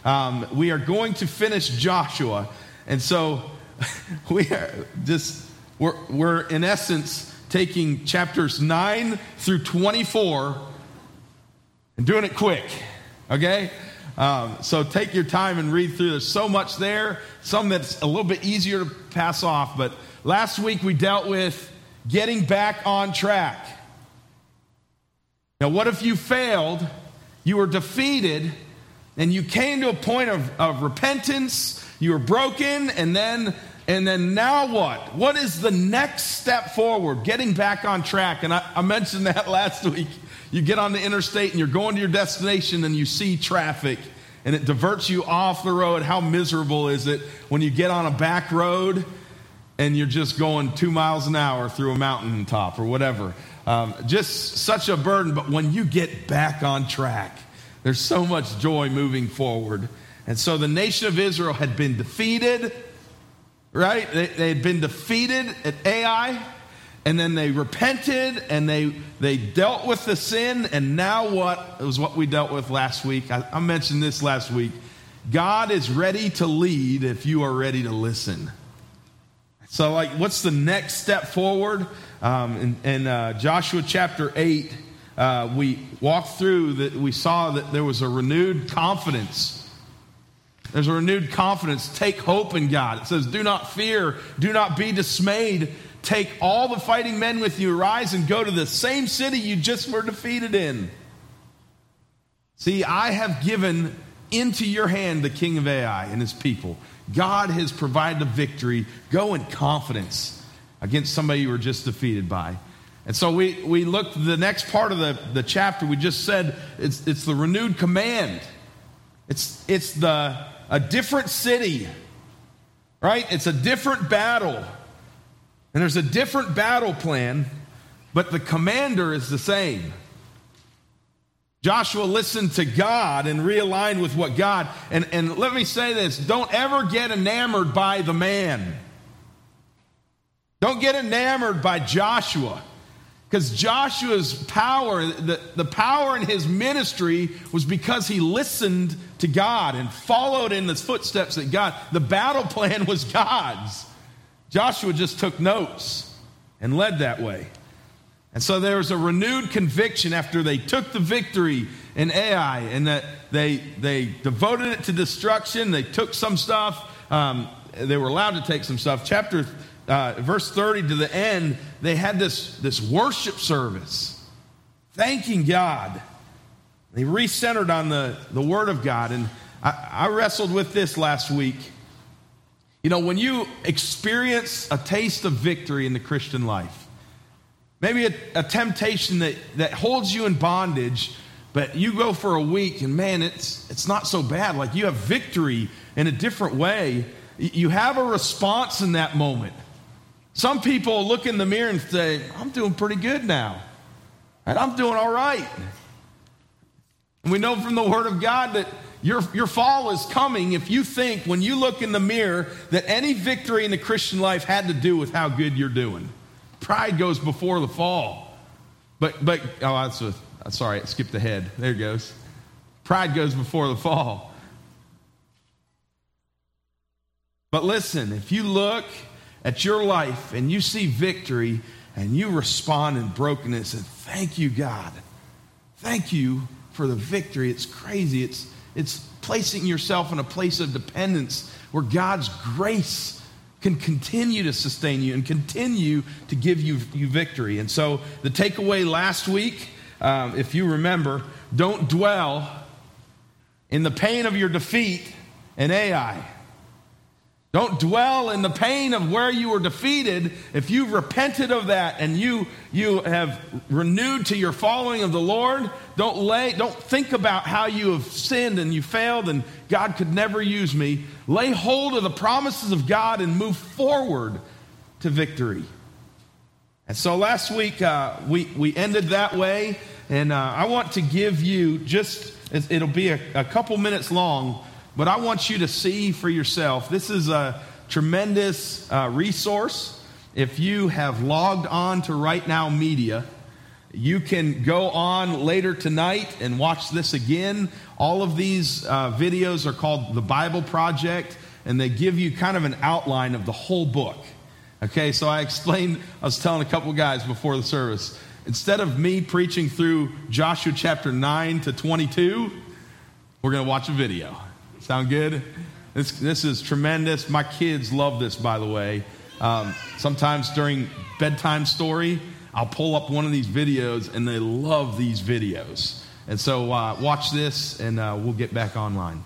We are going to finish Joshua. And so we're in essence taking chapters 9 through 24 and doing it quick, okay? So take your time and read through. There's so much there, some that's a little bit easier to pass off. But last week we dealt with getting back on track. Now, what if you failed, you were defeated, and you came to a point of repentance, you were broken, and then now what? What is the next step forward? Getting back on track. And I mentioned that last week. You get on the interstate and you're going to your destination and you see traffic and it diverts you off the road. How miserable is it when you get on a back road and you're just going 2 miles an hour through a mountaintop or whatever? Just such a burden. But when you get back on track, there's so much joy moving forward. And so the nation of Israel had been defeated, right? They had been defeated at Ai. And then they repented and they dealt with the sin. And now what? It was what we dealt with last week. I mentioned this last week. God is ready to lead if you are ready to listen. So what's the next step forward? In Joshua chapter 8, we walked through that. We saw that there was a renewed confidence. There's a renewed confidence. Take hope in God. It says, do not fear. Do not be dismayed. Take all the fighting men with you, rise and go to the same city you just were defeated in. See, I have given into your hand the king of Ai and his people. God has provided a victory. Go in confidence against somebody you were just defeated by. And so we looked at the next part of the chapter. We just said it's the renewed command. It's a different city, right? It's a different battle. And there's a different battle plan, but the commander is the same. Joshua listened to God and realigned with what God, and let me say this, don't ever get enamored by the man. Don't get enamored by Joshua, because Joshua's power, the power in his ministry was because he listened to God and followed in the footsteps of God. The battle plan was God's. Joshua just took notes and led that way. And so there was a renewed conviction after they took the victory in Ai, and that they devoted it to destruction. They took some stuff. They were allowed to take some stuff. Verse 30 to the end, they had this worship service, thanking God. They recentered on the Word of God. And I wrestled with this last week. You know, when you experience a taste of victory in the Christian life, maybe a temptation that holds you in bondage, but you go for a week and man, it's not so bad. Like you have victory in a different way. You have a response in that moment. Some people look in the mirror and say, I'm doing pretty good now. And I'm doing all right. And we know from the Word of God that your fall is coming if you think when you look in the mirror that any victory in the Christian life had to do with how good you're doing. Pride goes before the fall. Sorry, I skipped ahead. There it goes. Pride goes before the fall. But listen, if you look at your life and you see victory and you respond in brokenness and thank you, God. Thank you for the victory. It's crazy. It's placing yourself in a place of dependence where God's grace can continue to sustain you and continue to give you victory. And so the takeaway last week, if you remember, don't dwell in the pain of your defeat in Ai. Don't dwell in the pain of where you were defeated. If you've repented of that and you have renewed to your following of the Lord, don't think about how you have sinned and you failed and God could never use me. Lay hold of the promises of God and move forward to victory. And so last week we ended that way, and I want to give you it'll be a couple minutes long, but I want you to see for yourself. This is a tremendous resource. If you have logged on to Right Now Media, You can go on later tonight and watch this again. All of these videos are called The Bible Project, and they give you kind of an outline of the whole book. Okay, so I was telling a couple guys before the service, instead of me preaching through Joshua chapter 9 to 22, we're going to watch a video. Sound good? This is tremendous. My kids love this, by the way. Sometimes during bedtime story, I'll pull up one of these videos, and they love these videos. And so watch this, and we'll get back online.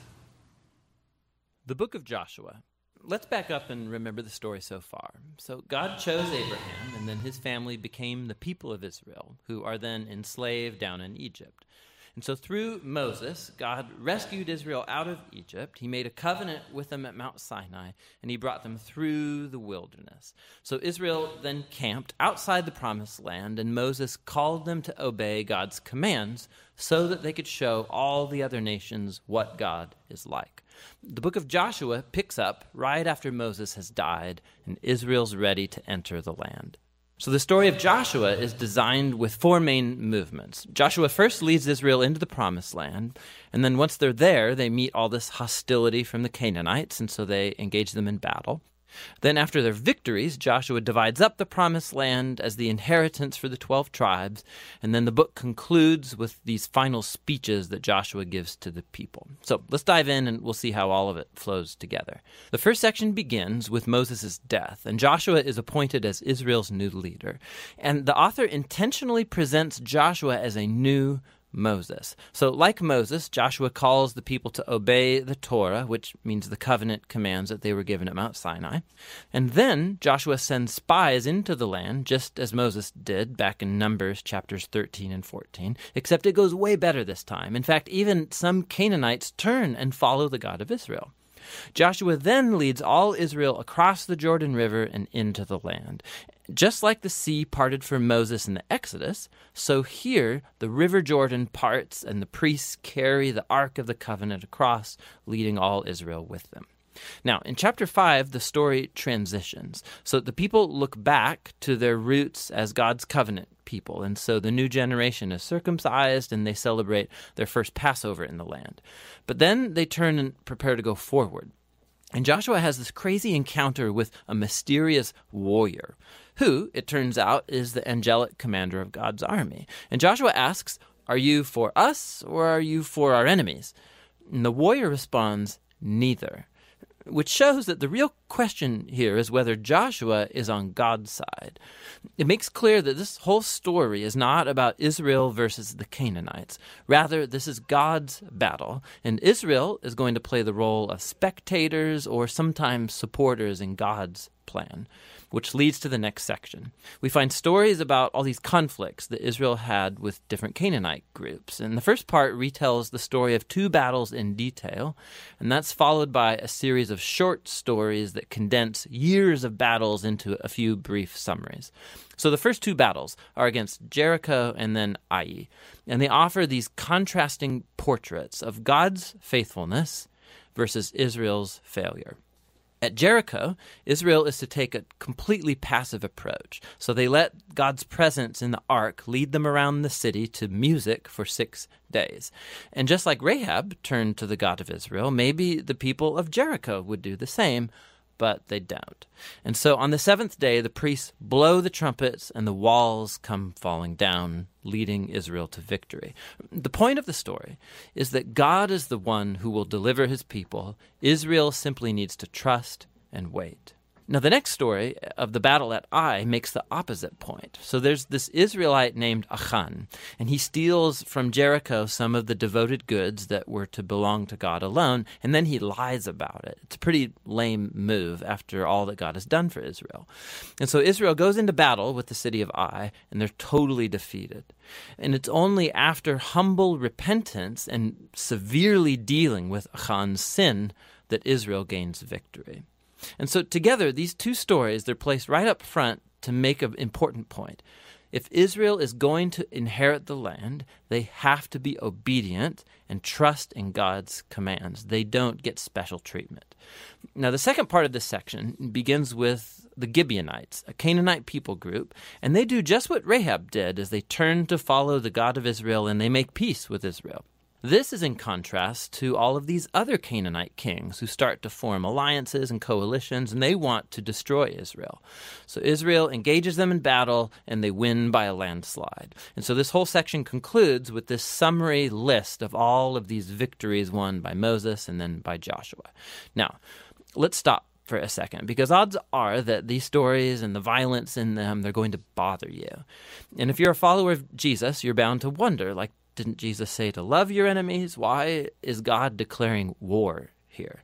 The book of Joshua. Let's back up and remember the story so far. So God chose Abraham, and then his family became the people of Israel, who are then enslaved down in Egypt. And so through Moses, God rescued Israel out of Egypt. He made a covenant with them at Mount Sinai, and he brought them through the wilderness. So Israel then camped outside the promised land, and Moses called them to obey God's commands so that they could show all the other nations what God is like. The book of Joshua picks up right after Moses has died, and Israel's ready to enter the land. So the story of Joshua is designed with four main movements. Joshua first leads Israel into the promised land, and then once they're there, they meet all this hostility from the Canaanites, and so they engage them in battle. Then after their victories, Joshua divides up the promised land as the inheritance for the 12 tribes, and then the book concludes with these final speeches that Joshua gives to the people. So let's dive in and we'll see how all of it flows together. The first section begins with Moses' death, and Joshua is appointed as Israel's new leader. And the author intentionally presents Joshua as a new Moses. So like Moses, Joshua calls the people to obey the Torah, which means the covenant commands that they were given at Mount Sinai. And then Joshua sends spies into the land, just as Moses did back in Numbers chapters 13 and 14, except it goes way better this time. In fact, even some Canaanites turn and follow the God of Israel. Joshua then leads all Israel across the Jordan River and into the land. Just like the sea parted for Moses in the Exodus, so here the river Jordan parts and the priests carry the Ark of the Covenant across, leading all Israel with them. Now, in chapter 5, the story transitions. So the people look back to their roots as God's covenant people, and so the new generation is circumcised and they celebrate their first Passover in the land. But then they turn and prepare to go forward. And Joshua has this crazy encounter with a mysterious warrior, who, it turns out, is the angelic commander of God's army. And Joshua asks, "Are you for us or are you for our enemies?" And the warrior responds, "Neither," which shows that the real question here is whether Joshua is on God's side. It makes clear that this whole story is not about Israel versus the Canaanites. Rather, this is God's battle, and Israel is going to play the role of spectators or sometimes supporters in God's plan, which leads to the next section. We find stories about all these conflicts that Israel had with different Canaanite groups. And the first part retells the story of 2 battles in detail, and that's followed by a series of short stories that condense years of battles into a few brief summaries. So the first 2 battles are against Jericho and then Ai, and they offer these contrasting portraits of God's faithfulness versus Israel's failure. At Jericho, Israel is to take a completely passive approach. So they let God's presence in the ark lead them around the city to music for 6 days. And just like Rahab turned to the God of Israel, maybe the people of Jericho would do the same, but they don't. And so on the 7th day, the priests blow the trumpets and the walls come falling down, leading Israel to victory. The point of the story is that God is the one who will deliver his people. Israel simply needs to trust and wait. Now, the next story of the battle at Ai makes the opposite point. So there's this Israelite named Achan, and he steals from Jericho some of the devoted goods that were to belong to God alone, and then he lies about it. It's a pretty lame move after all that God has done for Israel. And so Israel goes into battle with the city of Ai, and they're totally defeated. And it's only after humble repentance and severely dealing with Achan's sin that Israel gains victory. And so together, these 2 stories, they're placed right up front to make an important point. If Israel is going to inherit the land, they have to be obedient and trust in God's commands. They don't get special treatment. Now, the second part of this section begins with the Gibeonites, a Canaanite people group, and they do just what Rahab did as they turn to follow the God of Israel and they make peace with Israel. This is in contrast to all of these other Canaanite kings who start to form alliances and coalitions, and they want to destroy Israel. So Israel engages them in battle, and they win by a landslide. And so this whole section concludes with this summary list of all of these victories won by Moses and then by Joshua. Now, let's stop for a second, because odds are that these stories and the violence in them, they're going to bother you. And if you're a follower of Jesus, you're bound to wonder, like, didn't Jesus say to love your enemies? Why is God declaring war here?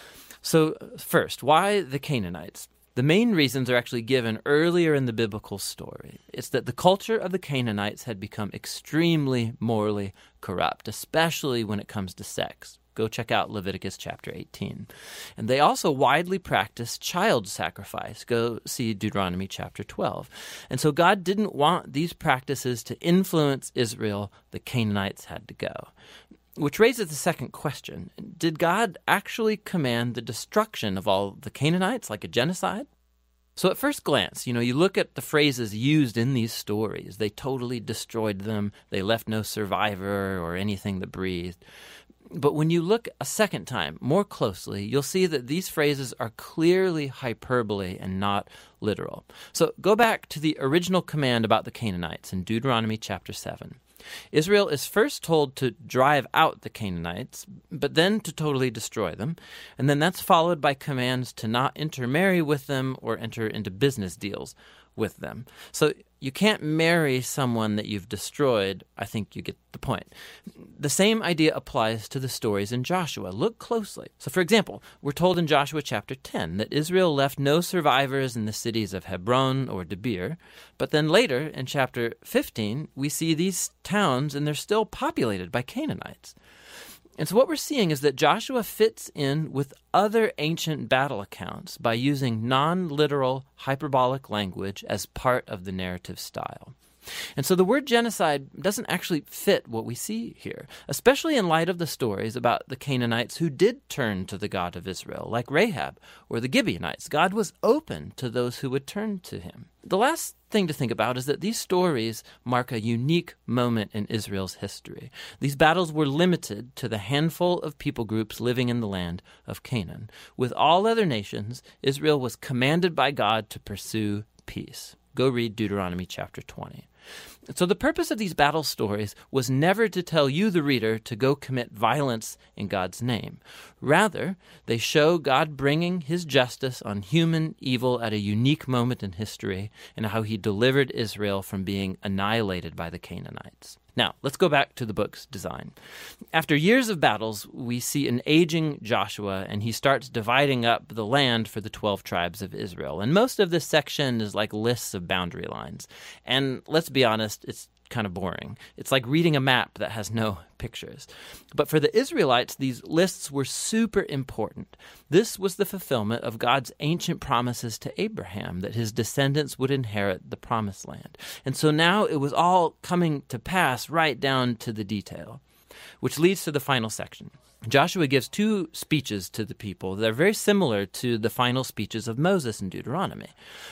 So first, why the Canaanites? The main reasons are actually given earlier in the biblical story. It's that the culture of the Canaanites had become extremely morally corrupt, especially when it comes to sex. Go check out Leviticus chapter 18. And they also widely practiced child sacrifice. Go see Deuteronomy chapter 12. And so God didn't want these practices to influence Israel. The Canaanites had to go. Which raises the second question. Did God actually command the destruction of all the Canaanites, like a genocide? So at first glance, you look at the phrases used in these stories. They totally destroyed them. They left no survivor or anything that breathed. But when you look a second time more closely, you'll see that these phrases are clearly hyperbole and not literal. So go back to the original command about the Canaanites in Deuteronomy chapter 7. Israel is first told to drive out the Canaanites, but then to totally destroy them. And then that's followed by commands to not intermarry with them or enter into business deals with them. So you can't marry someone that you've destroyed. I think you get the point. The same idea applies to the stories in Joshua. Look closely. So for example, we're told in Joshua chapter 10 that Israel left no survivors in the cities of Hebron or Debir. But then later in chapter 15, we see these towns and they're still populated by Canaanites. And so what we're seeing is that Joshua fits in with other ancient battle accounts by using non-literal hyperbolic language as part of the narrative style. And so the word genocide doesn't actually fit what we see here, especially in light of the stories about the Canaanites who did turn to the God of Israel, like Rahab or the Gibeonites. God was open to those who would turn to him. The last thing to think about is that these stories mark a unique moment in Israel's history. These battles were limited to the handful of people groups living in the land of Canaan. With all other nations, Israel was commanded by God to pursue peace. Go read Deuteronomy chapter 20. So the purpose of these battle stories was never to tell you, the reader, to go commit violence in God's name. Rather, they show God bringing his justice on human evil at a unique moment in history and how he delivered Israel from being annihilated by the Canaanites. Now, let's go back to the book's design. After years of battles, we see an aging Joshua, and he starts dividing up the land for the 12 tribes of Israel. And most of this section is like lists of boundary lines. And let's be honest, it's kind of boring. It's like reading a map that has no pictures. But for the Israelites, these lists were super important. This was the fulfillment of God's ancient promises to Abraham that his descendants would inherit the promised land. And so now it was all coming to pass right down to the detail, which leads to the final section. Joshua gives two speeches to the people that are very similar to the final speeches of Moses in Deuteronomy.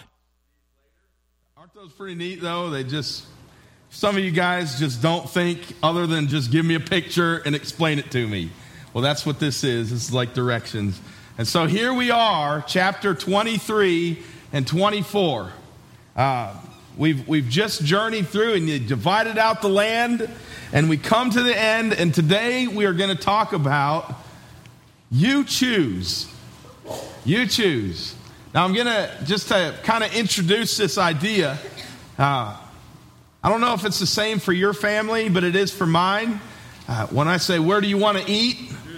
Aren't those pretty neat, though? Some of you guys just don't think other than just give me a picture and explain it to me. Well, that's what this is. This is like directions. And so here we are, chapter 23 and 24. We've just journeyed through and you divided out the land, and we come to the end, and today we are going to talk about you choose. You choose. Now I'm going to kind of introduce this idea. I don't know if it's the same for your family, but it is for mine. When I say, where do you want to eat?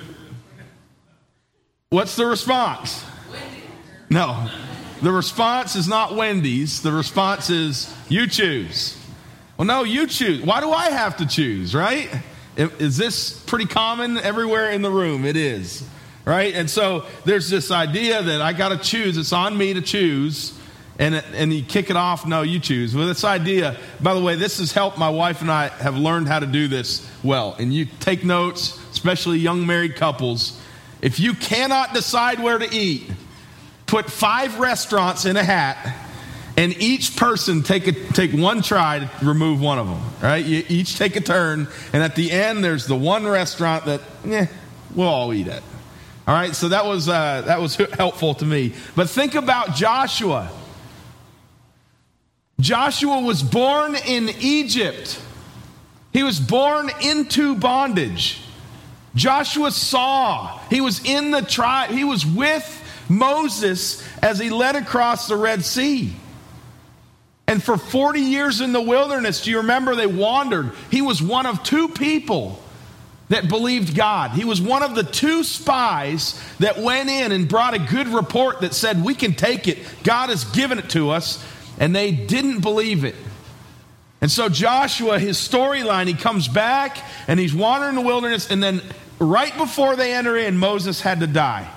What's the response? Wendy's. No, the response is not Wendy's. The response is, you choose. Well, no, you choose. Why do I have to choose, right? Is this pretty common everywhere in the room? It is, right? And so there's this idea that I got to choose. It's on me to choose. And you kick it off, no, you choose. With this idea, by the way, this has helped my wife and I have learned how to do this well. And you take notes, especially young married couples. If you cannot decide where to eat, put 5 restaurants in a hat, and each person take one try to remove one of them. Right? You each take a turn, and at the end, there's the one restaurant that we'll all eat at. All right, so that was helpful to me. But think about Joshua. Joshua was born in Egypt. He was born into bondage. Joshua saw. He was in the tribe. He was with Moses as he led across the Red Sea. And for 40 years in the wilderness, do you remember they wandered? He was one of 2 people that believed God. He was one of the 2 spies that went in and brought a good report that said, we can take it. God has given it to us. And they didn't believe it. And so Joshua, his storyline, he comes back and he's wandering the wilderness. And then right before they enter in, Moses had to die.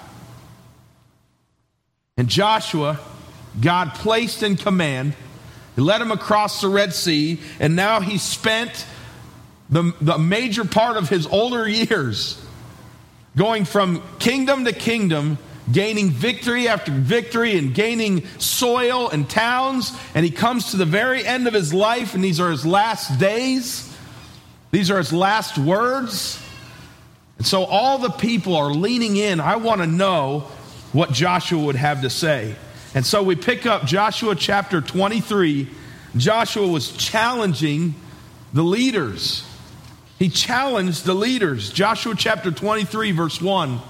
And Joshua, God placed in command. He led him across the Red Sea. And now he spent the major part of his older years going from kingdom to kingdom, gaining victory after victory and gaining soil and towns. And he comes to the very end of his life, and these are his last days. These are his last words. And so all the people are leaning in. I want to know what Joshua would have to say. And so we pick up Joshua chapter 23. Joshua was challenging the leaders. He challenged the leaders. Joshua chapter 23, verse 1.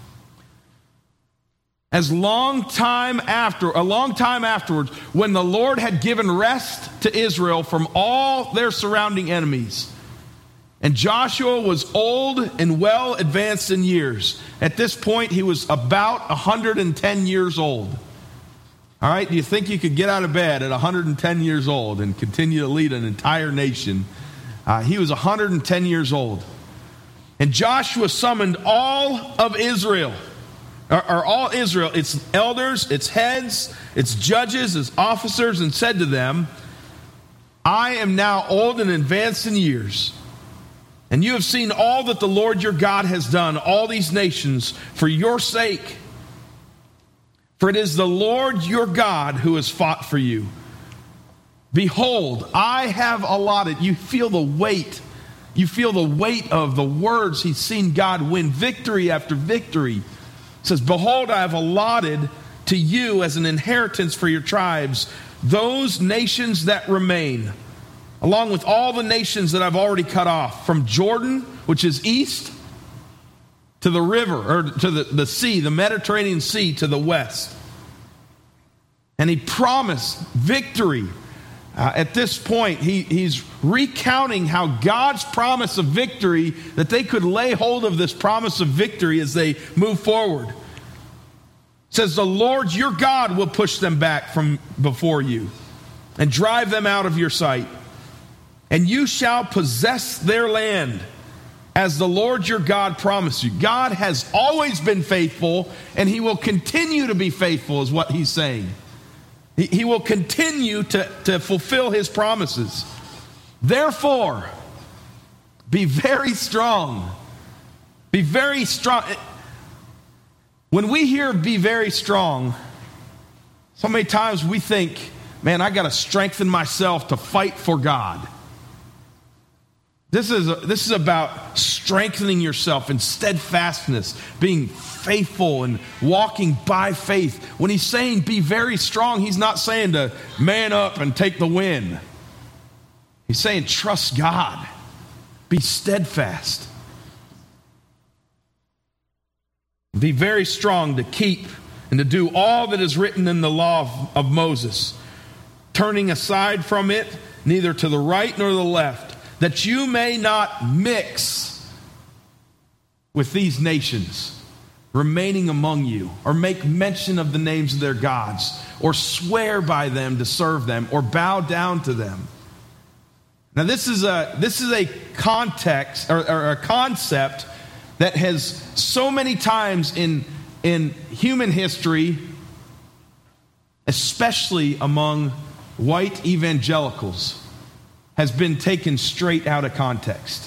A long time afterwards, when the Lord had given rest to Israel from all their surrounding enemies, and Joshua was old and well advanced in years. At this point, he was about 110 years old. All right, do you think you could get out of bed at 110 years old and continue to lead an entire nation? He was 110 years old. And Joshua summoned all of Israel. Or all Israel, its elders, its heads, its judges, its officers, and said to them, I am now old and advanced in years, and you have seen all that the Lord your God has done, all these nations, for your sake. For it is the Lord your God who has fought for you. Behold, I have allotted. You feel the weight. You feel the weight of the words he's seen God win victory after victory. It says, behold, I have allotted to you as an inheritance for your tribes those nations that remain, along with all the nations that I've already cut off, from Jordan, which is east, to the river, or to the sea, the Mediterranean Sea, to the west. And he promised victory. At this point, he's recounting how God's promise of victory, that they could lay hold of this promise of victory as they move forward. It says, the Lord your God will push them back from before you and drive them out of your sight. And you shall possess their land as the Lord your God promised you. God has always been faithful, and he will continue to be faithful, is what he's saying. He will continue to fulfill his promises. Therefore, be very strong. Be very strong. When we hear be very strong, so many times we think, man, I got to strengthen myself to fight for God. This is about strengthening yourself in steadfastness, being faithful and walking by faith. When he's saying be very strong, he's not saying to man up and take the win. He's saying trust God. Be steadfast. Be very strong to keep and to do all that is written in the law of Moses, turning aside from it neither to the right nor the left, that you may not mix with these nations remaining among you, or make mention of the names of their gods, or swear by them to serve them, or bow down to them. Now this is a context or a concept that has so many times in human history especially among white evangelicals, has been taken straight out of context.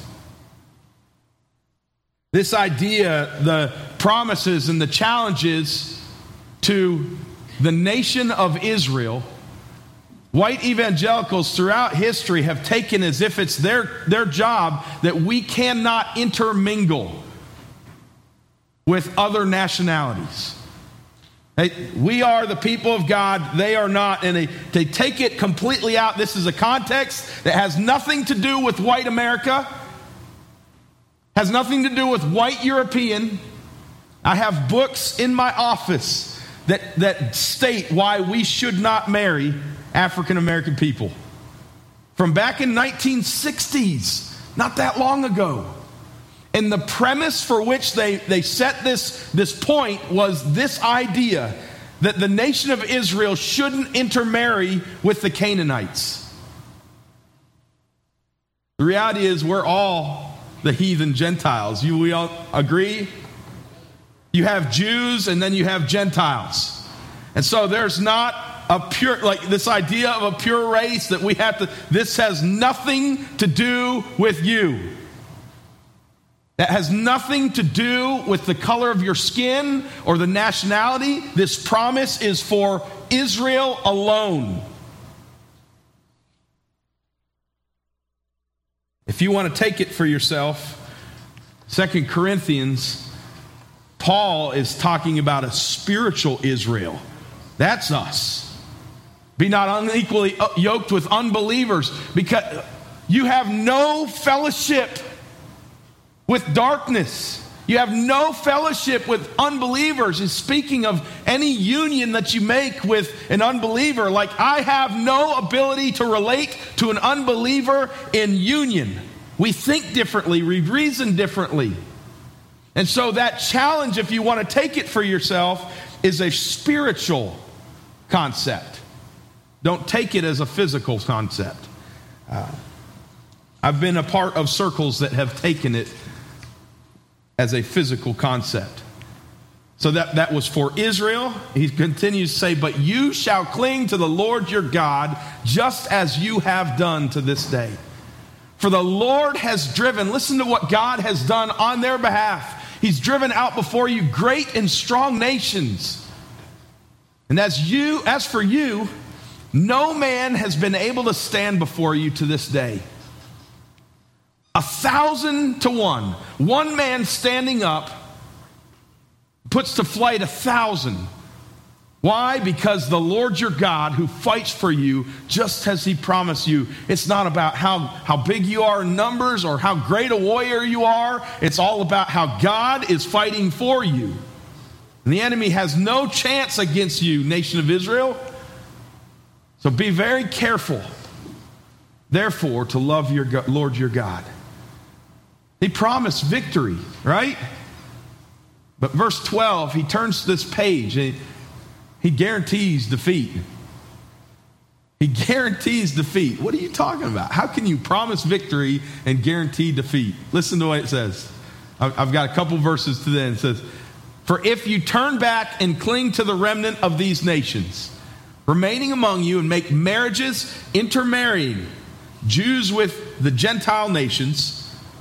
This idea, the promises and the challenges to the nation of Israel, white evangelicals throughout history have taken as if it's their job that we cannot intermingle with other nationalities. We are the people of God, they are not, and they take it completely out. This is a context that has nothing to do with white America, has nothing to do with white European. I have books in my office that state why we should not marry African American people. From back in 1960s, not that long ago. And the premise for which they set this point was this idea that the nation of Israel shouldn't intermarry with the Canaanites. The reality is we're all the heathen Gentiles. We all agree? You have Jews and then you have Gentiles. And so there's not a pure, like this idea of a pure race that we have to, this has nothing to do with you. That has nothing to do with the color of your skin or the nationality. This promise is for Israel alone. If you want to take it for yourself, 2 Corinthians, Paul is talking about a spiritual Israel. That's us. Be not unequally yoked with unbelievers, because you have no fellowship with darkness. You have no fellowship with unbelievers. He's speaking of any union that you make with an unbeliever. Like, I have no ability to relate to an unbeliever in union. We think differently. We reason differently. And so that challenge, if you want to take it for yourself, is a spiritual concept. Don't take it as a physical concept. I've been a part of circles that have taken it as a physical concept. So that was for Israel. He continues to say, but you shall cling to the Lord your God, just as you have done to this day. For the Lord has driven, listen to what God has done on their behalf. He's driven out before you great and strong nations. And as for you, no man has been able to stand before you to this day. 1,000 to 1. One man standing up puts to flight 1,000. Why? Because the Lord your God who fights for you, just as he promised you. It's not about how big you are in numbers or how great a warrior you are. It's all about how God is fighting for you. And the enemy has no chance against you, nation of Israel. So be very careful, therefore, to love your Lord your God. He promised victory, right? But verse 12, he turns to this page and he guarantees defeat. He guarantees defeat. What are you talking about? How can you promise victory and guarantee defeat? Listen to what it says. I've got a couple verses to the end. It says, for if you turn back and cling to the remnant of these nations, remaining among you, and make marriages, intermarrying Jews with the Gentile nations,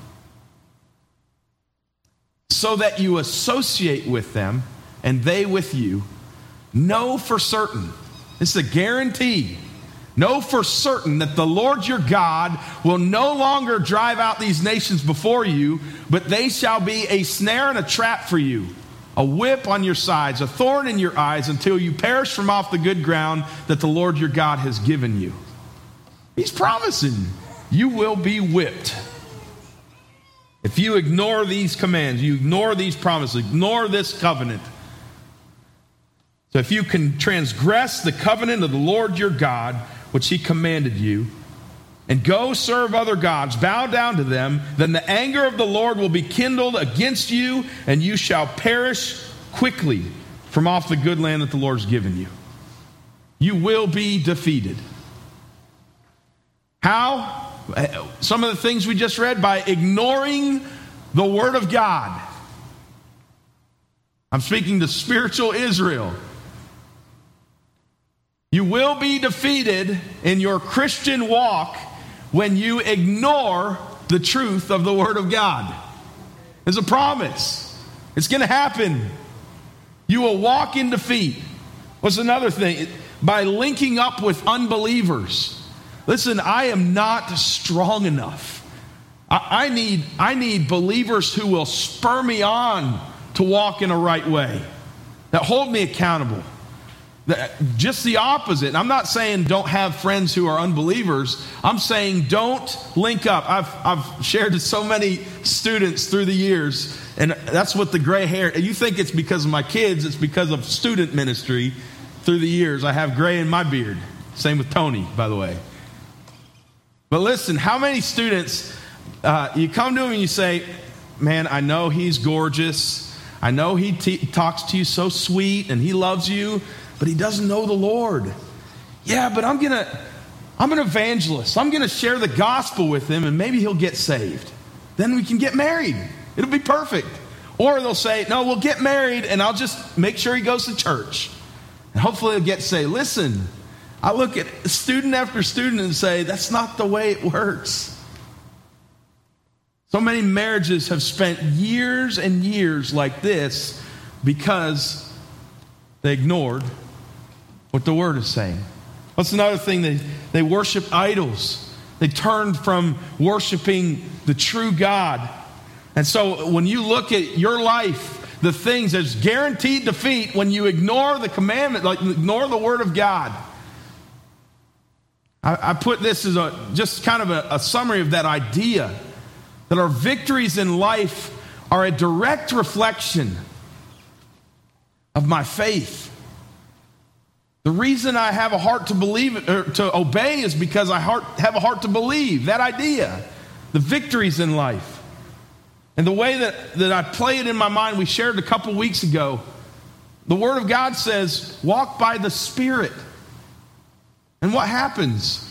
so that you associate with them and they with you, know for certain, this is a guarantee, know for certain that the Lord your God will no longer drive out these nations before you, but they shall be a snare and a trap for you, a whip on your sides, a thorn in your eyes, until you perish from off the good ground that the Lord your God has given you. He's promising you will be whipped. If you ignore these commands, you ignore these promises, ignore this covenant. So if you can transgress the covenant of the Lord your God, which he commanded you, and go serve other gods, bow down to them, then the anger of the Lord will be kindled against you, and you shall perish quickly from off the good land that the Lord's given you. You will be defeated. How? Some of the things we just read, by ignoring the word of God. I'm speaking to spiritual Israel. You will be defeated in your Christian walk when you ignore the truth of the Word of God. It's a promise. It's going to happen. You will walk in defeat. What's another thing? By linking up with unbelievers. Listen, I am not strong enough. I need believers who will spur me on to walk in a right way, that hold me accountable. Just the opposite. I'm not saying don't have friends who are unbelievers. I'm saying don't link up. I've shared to so many students through the years, and that's what the gray hair. You think it's because of my kids? It's because of student ministry through the years. I have gray in my beard. Same with Tony, by the way. But listen, how many students you come to him and you say, "Man, I know he's gorgeous. I know he talks to you so sweet, and he loves you." But he doesn't know the Lord. Yeah, but I'm an evangelist. I'm going to share the gospel with him, and maybe he'll get saved. Then we can get married. It'll be perfect. Or they'll say, "No, we'll get married, and I'll just make sure he goes to church. And hopefully he'll get saved." Listen, I look at student after student and say, that's not the way it works. So many marriages have spent years and years like this because they ignored what the Word is saying. What's another thing? They worship idols. They turned from worshiping the true God. And so when you look at your life, the things, there's guaranteed defeat when you ignore the commandment, like ignore the Word of God. I put this as just kind of a summary of that idea, that our victories in life are a direct reflection of my faith. The reason I have a heart to believe or to obey is because I have a heart to believe. That idea, the victories in life. And the way that I play it in my mind, we shared a couple weeks ago. The Word of God says, walk by the Spirit. And what happens?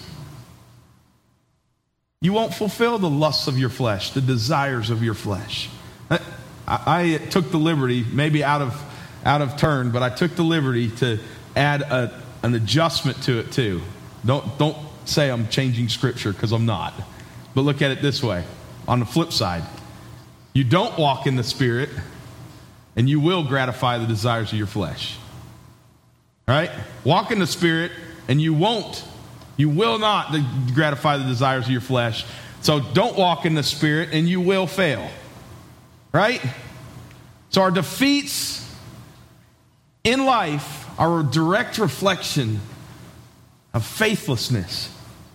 You won't fulfill the lusts of your flesh, the desires of your flesh. I took the liberty, maybe out of turn, but I took the liberty to add an adjustment to it too. Don't say I'm changing Scripture, because I'm not. But look at it this way. On the flip side, you don't walk in the Spirit, and you will gratify the desires of your flesh. All right? Walk in the Spirit, and you will not gratify the desires of your flesh. So don't walk in the Spirit, and you will fail. Right? So our defeats in life are a direct reflection of faithlessness.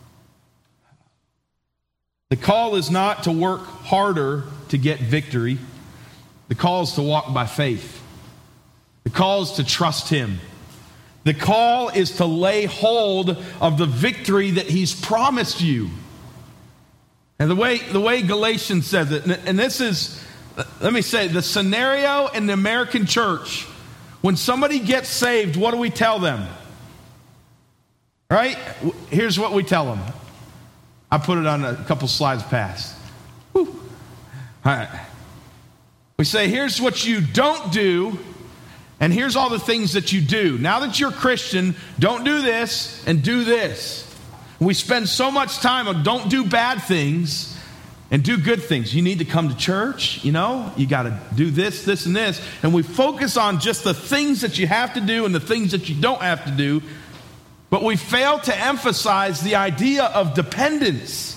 The call is not to work harder to get victory. The call is to walk by faith. The call is to trust Him. The call is to lay hold of the victory that He's promised you. And the way Galatians says it, and this is, let me say, the scenario in the American church, when somebody gets saved, what do we tell them? Right? Here's what we tell them. I put it on a couple slides past. Whew. All right. We say, here's what you don't do, and here's all the things that you do. Now that you're a Christian, don't do this and do this. We spend so much time on don't do bad things and do good things. You need to come to church, you got to do this, this, and this. And we focus on just the things that you have to do and the things that you don't have to do. But we fail to emphasize the idea of dependence.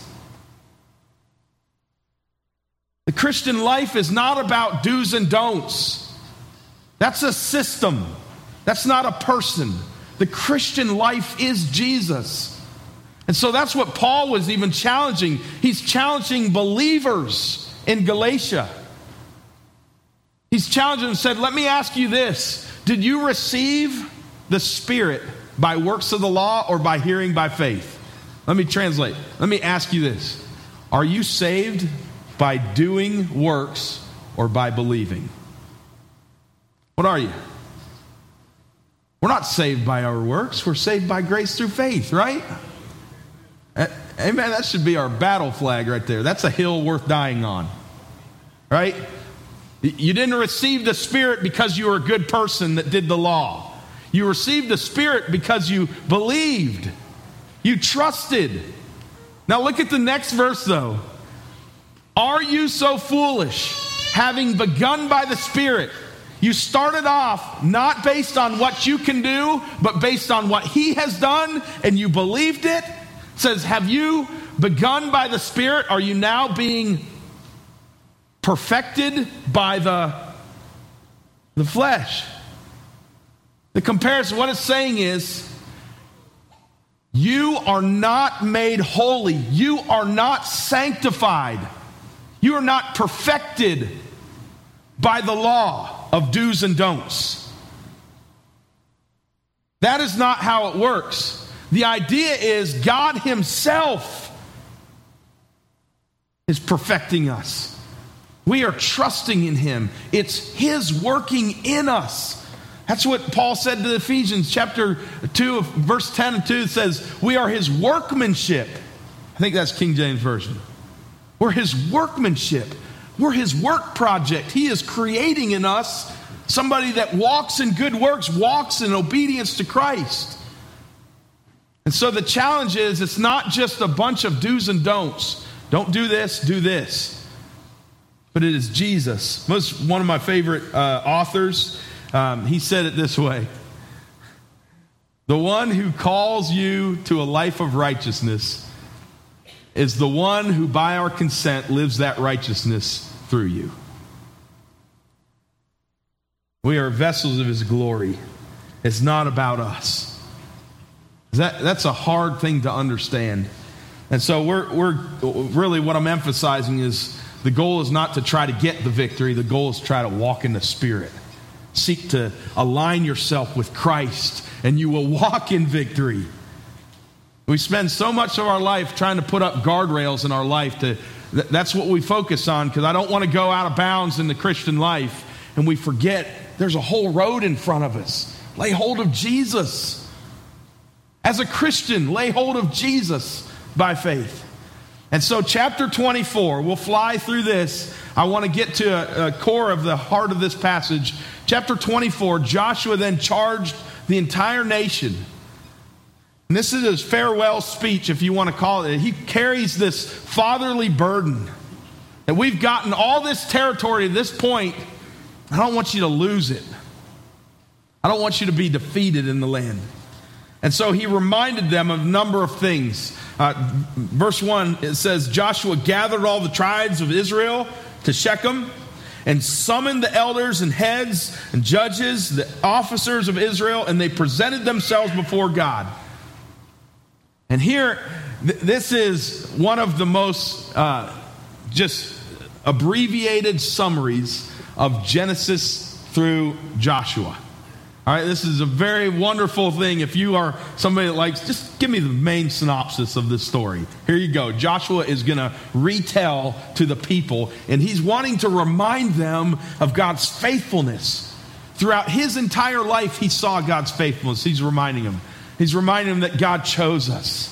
The Christian life is not about do's and don'ts. That's a system. That's not a person. The Christian life is Jesus. And so that's what Paul was even challenging. He's challenging believers in Galatia. He's challenging them and said, let me ask you this. Did you receive the Spirit by works of the law or by hearing by faith? Let me translate. Let me ask you this. Are you saved by doing works or by believing? What are you? We're not saved by our works. We're saved by grace through faith, right? Amen. That should be our battle flag right there. That's a hill worth dying on, right? You didn't receive the Spirit because you were a good person that did the law. You received the Spirit because you believed. You trusted. Now look at the next verse though. Are you so foolish, having begun by the Spirit? You started off not based on what you can do, but based on what He has done, and you believed it. It says, have you begun by the Spirit? Are you now being perfected by the flesh? The comparison, what it's saying is, you are not made holy. You are not sanctified. You are not perfected by the law of do's and don'ts. That is not how it works. The idea is God Himself is perfecting us. We are trusting in Him. It's His working in us. That's what Paul said to the Ephesians, chapter 2, verse 10 and 2. It says, we are His workmanship. I think that's King James Version. We're His workmanship. We're His work project. He is creating in us somebody that walks in good works, walks in obedience to Christ. And so the challenge is, it's not just a bunch of do's and don'ts. Don't do this, do this. But it is Jesus. One of my favorite authors, he said it this way. The one who calls you to a life of righteousness is the one who by our consent lives that righteousness through you. We are vessels of His glory. It's not about us. That's a hard thing to understand. And so we're really, what I'm emphasizing is the goal is not to try to get the victory. The goal is to try to walk in the Spirit. Seek to align yourself with Christ, and you will walk in victory. We spend so much of our life trying to put up guardrails in our life. That's what we focus on, because I don't want to go out of bounds in the Christian life, and we forget there's a whole road in front of us. Lay hold of Jesus. As a Christian, lay hold of Jesus by faith. And so chapter 24, we'll fly through this. I want to get to a core of the heart of this passage. Chapter 24, Joshua then charged the entire nation. And this is his farewell speech, if you want to call it. He carries this fatherly burden that we've gotten all this territory at this point. I don't want you to lose it. I don't want you to be defeated in the land. And so he reminded them of a number of things. Verse 1, it says, Joshua gathered all the tribes of Israel to Shechem and summoned the elders and heads and judges, the officers of Israel, and they presented themselves before God. And here, this is one of the most just abbreviated summaries of Genesis through Joshua. All right, this is a very wonderful thing. If you are somebody that likes, just give me the main synopsis of this story. Here you go. Joshua is going to retell to the people, and he's wanting to remind them of God's faithfulness. Throughout his entire life, he saw God's faithfulness. He's reminding them. He's reminding them that God chose us.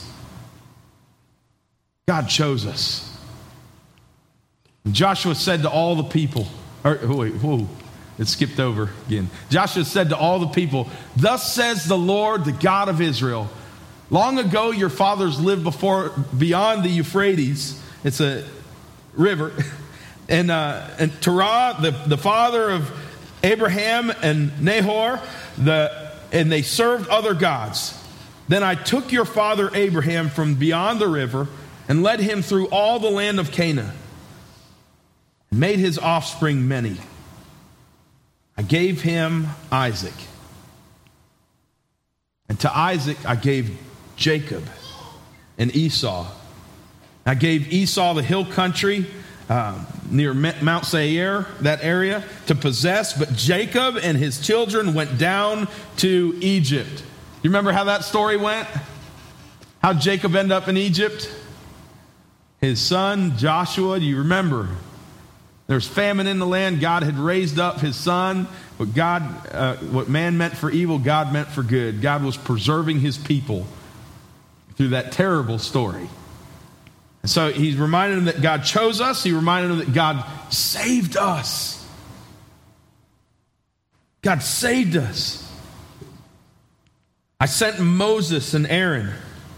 God chose us. And Joshua said to all the people, it skipped over again. Joshua said to all the people, thus says the Lord, the God of Israel, long ago your fathers lived beyond the Euphrates. It's a river. And Terah, the father of Abraham and Nahor, and they served other gods. Then I took your father Abraham from beyond the river and led him through all the land of Canaan and made his offspring many. I gave him Isaac. And to Isaac I gave Jacob and Esau. I gave Esau the hill country near Mount Seir, that area, to possess. But Jacob and his children went down to Egypt. You remember how that story went? How Jacob ended up in Egypt? His son Joshua, do you remember? There was famine in the land. God had raised up his son. What man meant for evil, God meant for good. God was preserving his people through that terrible story. And so he's reminded them that God chose us. He reminded them that God saved us. God saved us. I sent Moses and Aaron,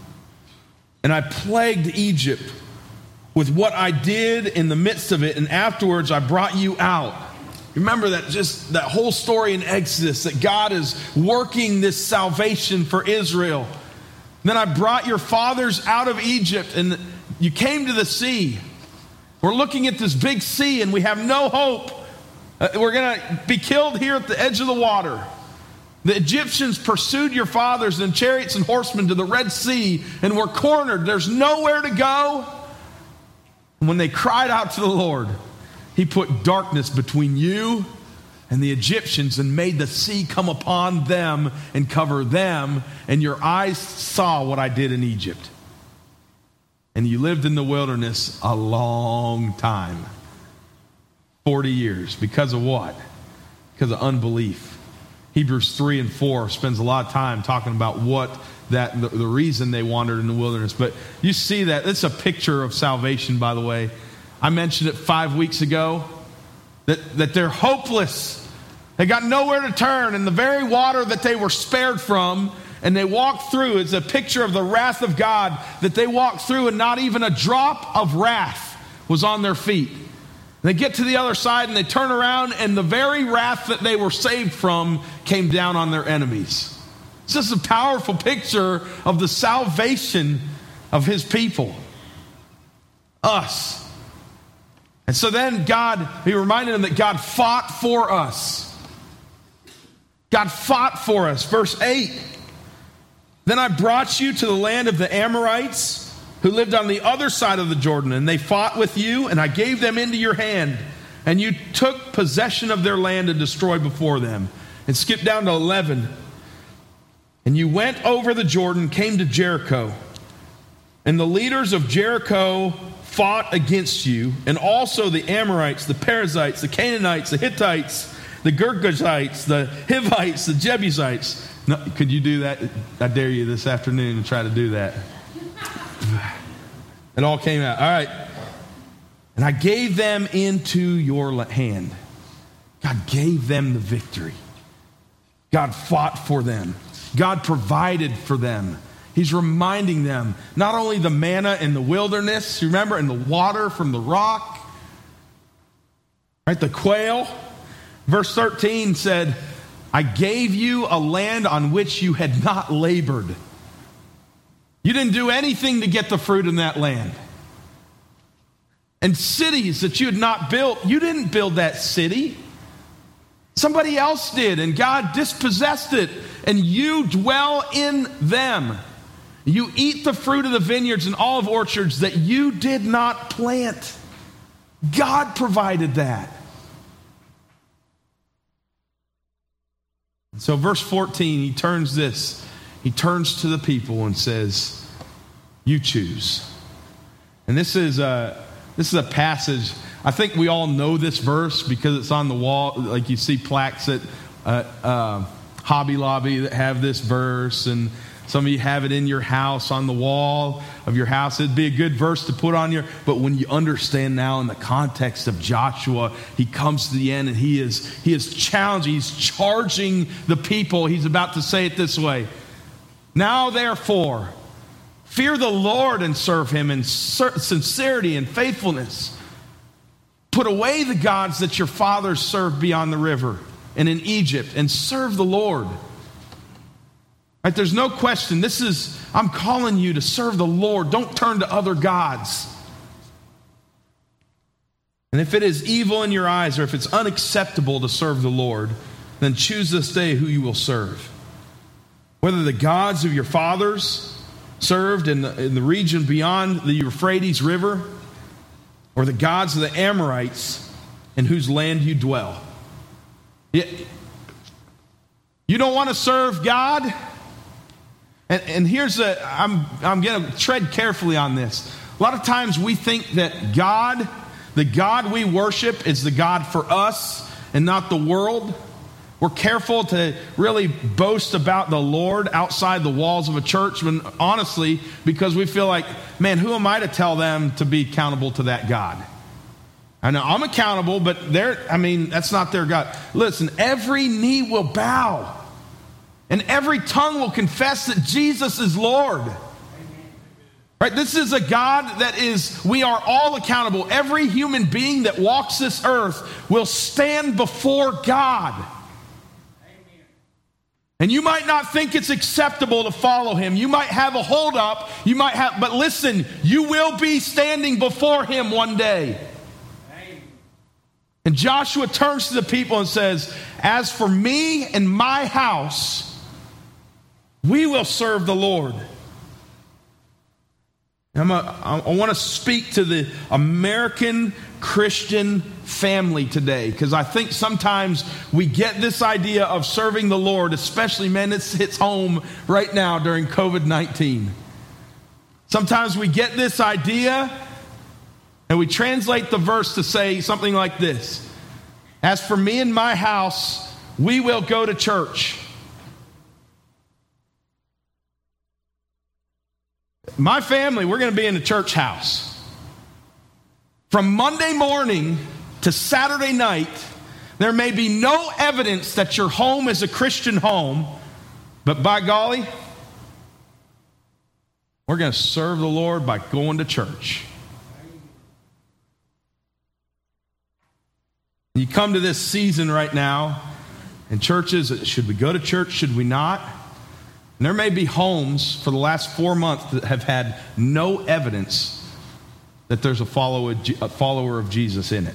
and I plagued Egypt with what I did in the midst of it, and afterwards I brought you out. Remember that whole story in Exodus, that God is working this salvation for Israel. Then I brought your fathers out of Egypt, and you came to the sea. We're looking at this big sea, and we have no hope. We're going to be killed here at the edge of the water. The Egyptians pursued your fathers in chariots and horsemen to the Red Sea, and were cornered. There's nowhere to go. And when they cried out to the Lord, he put darkness between you and the Egyptians and made the sea come upon them and cover them. And your eyes saw what I did in Egypt. And you lived in the wilderness a long time. 40 years. Because of what? Because of unbelief. Hebrews 3 and 4 spends a lot of time talking about what the reason they wandered in the wilderness. But you see that. It's a picture of salvation, by the way. I mentioned it 5 weeks ago. That they're hopeless. They got nowhere to turn. And the very water that they were spared from and they walked through is a picture of the wrath of God that they walked through, and not even a drop of wrath was on their feet. They get to the other side and they turn around, and the very wrath that they were saved from came down on their enemies. It's just a powerful picture of the salvation of his people. Us. And so then he reminded them that God fought for us. God fought for us. Verse 8. Then I brought you to the land of the Amorites, who lived on the other side of the Jordan, and they fought with you, and I gave them into your hand, and you took possession of their land and destroyed before them. And skip down to 11. And you went over the Jordan, came to Jericho, and the leaders of Jericho fought against you, and also the Amorites, the Perizzites, the Canaanites, the Hittites, the Girgashites, the Hivites, the Jebusites. No, could you do that? I dare you this afternoon to try to do that. It all came out. All right. And I gave them into your hand. God gave them the victory. God fought for them. God provided for them. He's reminding them not only the manna in the wilderness, you remember, and the water from the rock, right? The quail. Verse 13 said, I gave you a land on which you had not labored. You didn't do anything to get the fruit in that land. And cities that you had not built, you didn't build that city. Somebody else did, and God dispossessed it, and you dwell in them. You eat the fruit of the vineyards and olive orchards that you did not plant. God provided that. So verse 14, he turns to the people and says, you choose. And this is a passage. I think we all know this verse because it's on the wall. Like you see plaques at Hobby Lobby that have this verse, and some of you have it in your house, on the wall of your house. It'd be a good verse to put on your, but when you understand now in the context of Joshua, he comes to the end and he is challenging, he's charging the people. He's about to say it this way. Now therefore, fear the Lord and serve him in sincerity and faithfulness. Put away the gods that your fathers served beyond the river and in Egypt, and serve the Lord. Right, there's no question. I'm calling you to serve the Lord. Don't turn to other gods. And if it is evil in your eyes, or if it's unacceptable to serve the Lord, then choose this day who you will serve. Whether the gods of your fathers served in the region beyond the Euphrates River, or the gods of the Amorites in whose land you dwell. You don't want to serve God? And here's I'm going to tread carefully on this. A lot of times we think that the God we worship is the God for us and not the world. We're careful to really boast about the Lord outside the walls of a church, when honestly, because we feel like, man, who am I to tell them to be accountable to that God? I know I'm accountable, but that's not their God. Listen, every knee will bow. And every tongue will confess that Jesus is Lord. Right? This is a God that we are all accountable. Every human being that walks this earth will stand before God. And you might not think it's acceptable to follow him. You might have a hold up. But listen, you will be standing before him one day. And Joshua turns to the people and says, as for me and my house, we will serve the Lord. I want to speak to the American Christian family today, because I think sometimes we get this idea of serving the Lord, especially, man, it hits home right now during COVID-19. Sometimes we get this idea and we translate the verse to say something like this: as for me and my house, we will go to church. My family, we're going to be in the church house. From Monday morning to Saturday night, there may be no evidence that your home is a Christian home, but by golly, we're going to serve the Lord by going to church. You come to this season right now, and churches, should we go to church, should we not? And there may be homes for the last 4 months that have had no evidence that there's a follower of Jesus in it.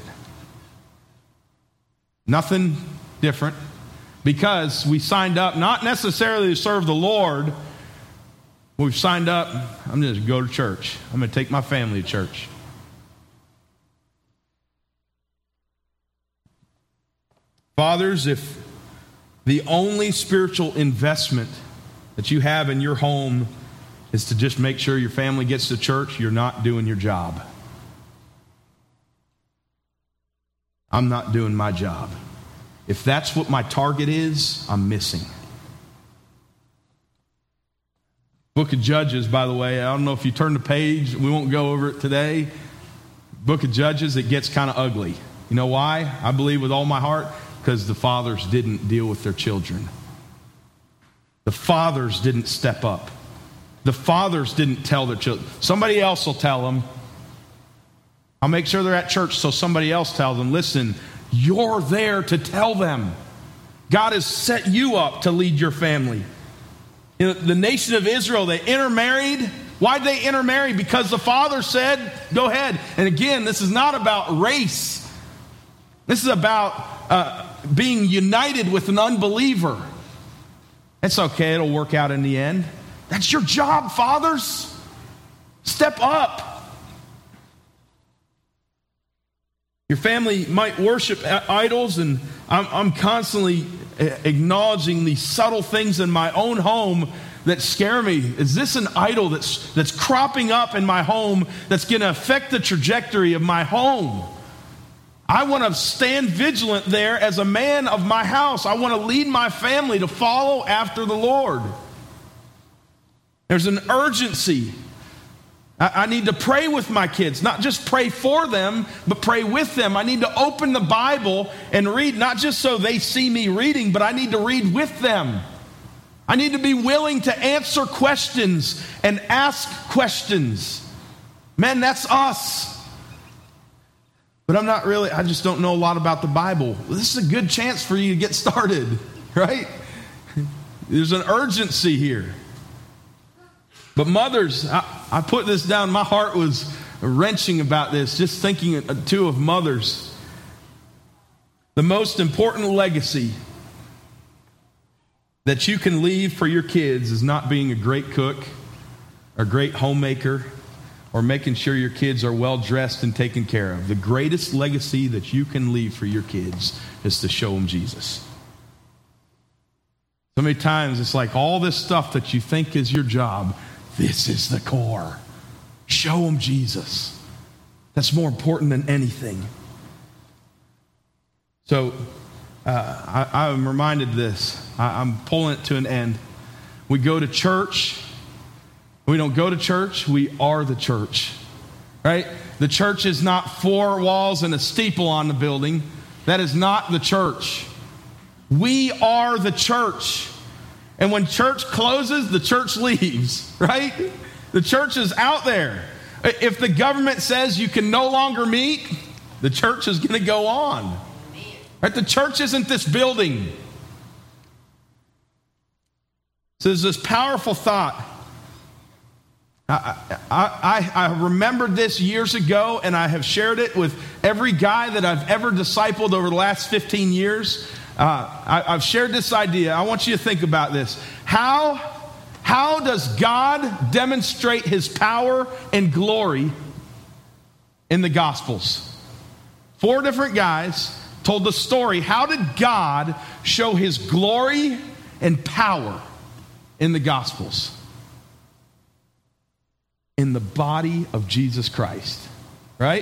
Nothing different, because we signed up not necessarily to serve the Lord. We've signed up, I'm going to go to church. I'm going to take my family to church. Fathers, if the only spiritual investment that you have in your home is to just make sure your family gets to church, you're not doing your job. I'm not doing my job. If that's what my target is, I'm missing. Book of Judges, by the way, I don't know if you turn the page, we won't go over it today. Book of Judges, it gets kind of ugly. You know why? I believe with all my heart, because the fathers didn't deal with their children. The fathers didn't step up. The fathers didn't tell their children. Somebody else will tell them. I'll make sure they're at church so somebody else tells them, listen, you're there to tell them. God has set you up to lead your family. You know, the nation of Israel, they intermarried. Why'd they intermarry? Because the father said, go ahead. And again, this is not about race. This is about being united with an unbeliever. It's okay, it'll work out in the end. That's your job, fathers. Step up. Your family might worship idols, and I'm constantly acknowledging these subtle things in my own home that scare me. Is this an idol that's cropping up in my home that's going to affect the trajectory of my home? I want to stand vigilant there as a man of my house. I want to lead my family to follow after the Lord. There's an urgency. I need to pray with my kids, not just pray for them, but pray with them. I need to open the Bible and read, not just so they see me reading, but I need to read with them. I need to be willing to answer questions and ask questions. Men, that's us. But I just don't know a lot about the Bible. This is a good chance for you to get started, right? There's an urgency here. But mothers, I put this down. My heart was wrenching about this, just thinking too of mothers. The most important legacy that you can leave for your kids is not being a great cook or great homemaker, or making sure your kids are well dressed and taken care of. The greatest legacy that you can leave for your kids is to show them Jesus. So many times it's like all this stuff that you think is your job, this is the core. Show them Jesus. That's more important than anything. So I'm reminded of this. I'm pulling it to an end. We go to church. We don't go to church, we are the church, right? The church is not 4 walls and a steeple on the building. That is not the church. We are the church. And when church closes, the church leaves, right? The church is out there. If the government says you can no longer meet, the church is going to go on. Right? The church isn't this building. So there's this powerful thought. I remembered this years ago, and I have shared it with every guy that I've ever discipled over the last 15 years. I've shared this idea. I want you to think about this. How does God demonstrate his power and glory in the Gospels? 4 different guys told the story. How did God show his glory and power in the Gospels? In the body of Jesus Christ, right?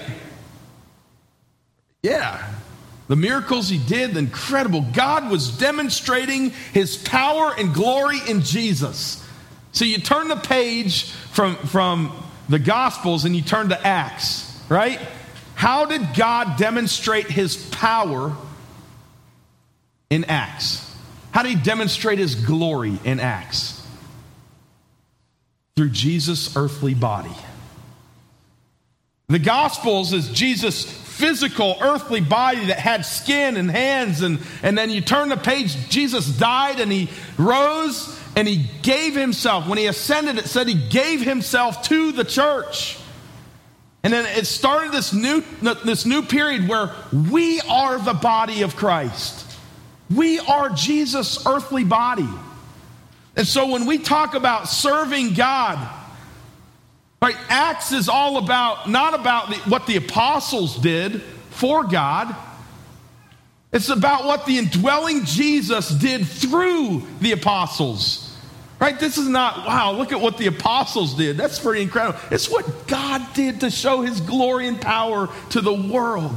Yeah. The miracles he did, incredible. God was demonstrating his power and glory in Jesus. So you turn the page from the Gospels and you turn to Acts, right? How did God demonstrate his power in Acts? How did he demonstrate his glory in Acts? Through Jesus' earthly body. The Gospels is Jesus' physical earthly body that had skin and hands, and then you turn the page, Jesus died and he rose and he gave himself. When he ascended, it said he gave himself to the church. And then it started this new period where we are the body of Christ. We are Jesus' earthly body. And so when we talk about serving God, right, Acts is all about, not about what the apostles did for God. It's about what the indwelling Jesus did through the apostles. Right? This is not, wow, look at what the apostles did. That's pretty incredible. It's what God did to show his glory and power to the world.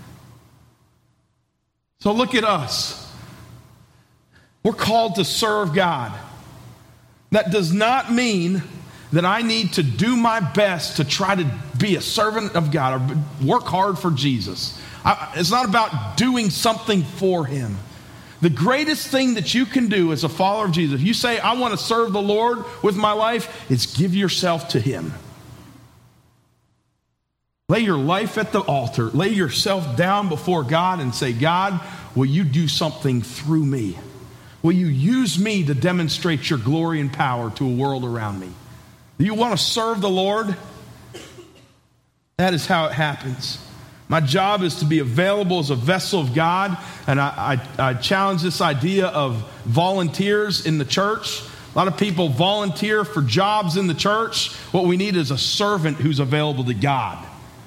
So look at us. We're called to serve God. That does not mean that I need to do my best to try to be a servant of God or work hard for Jesus. It's not about doing something for him. The greatest thing that you can do as a follower of Jesus, if you say, I want to serve the Lord with my life, is give yourself to him. Lay your life at the altar. Lay yourself down before God and say, God, will you do something through me? Will you use me to demonstrate your glory and power to a world around me? Do you want to serve the Lord? That is how it happens. My job is to be available as a vessel of God, and I challenge this idea of volunteers in the church. A lot of people volunteer for jobs in the church. What we need is a servant who's available to God.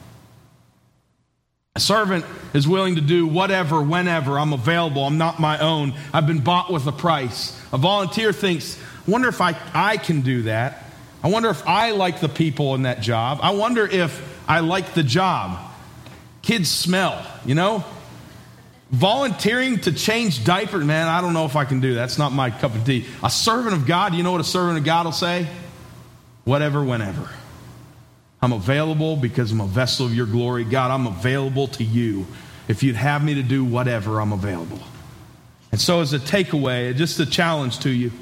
A servant is willing to do whatever, whenever. I'm available. I'm not my own. I've been bought with a price. A volunteer thinks, I wonder if I can do that. I wonder if I like the people in that job. I wonder if I like the job. Kids smell, you know? Volunteering to change diapers, man, I don't know if I can do that. That's not my cup of tea. A servant of God, you know what a servant of God will say? Whatever, whenever. I'm available because I'm a vessel of your glory. God, I'm available to you. If you'd have me to do whatever, I'm available. And so as a takeaway, just a challenge to you,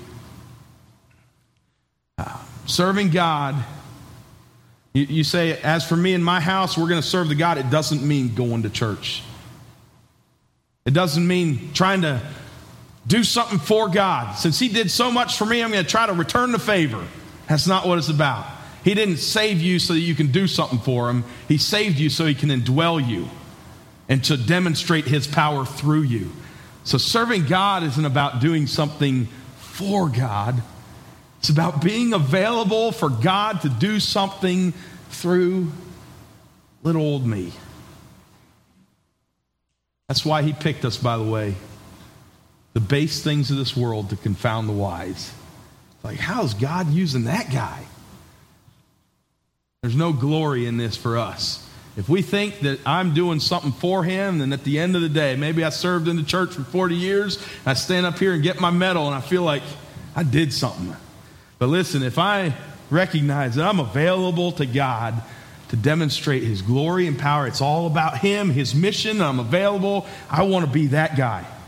serving God, you say, as for me and my house, we're going to serve the God. It doesn't mean going to church. It doesn't mean trying to do something for God. Since he did so much for me, I'm going to try to return the favor. That's not what it's about. He didn't save you so that you can do something for him. He saved you so he can indwell you and to demonstrate his power through you. So serving God isn't about doing something for God. It's about being available for God to do something through little old me. That's why he picked us, by the way. The base things of this world to confound the wise. Like, how's God using that guy? There's no glory in this for us. If we think that I'm doing something for him, then at the end of the day, maybe I served in the church for 40 years, and I stand up here and get my medal, and I feel like I did something. But listen, if I recognize that I'm available to God to demonstrate his glory and power, it's all about him, his mission, I'm available, I want to be that guy.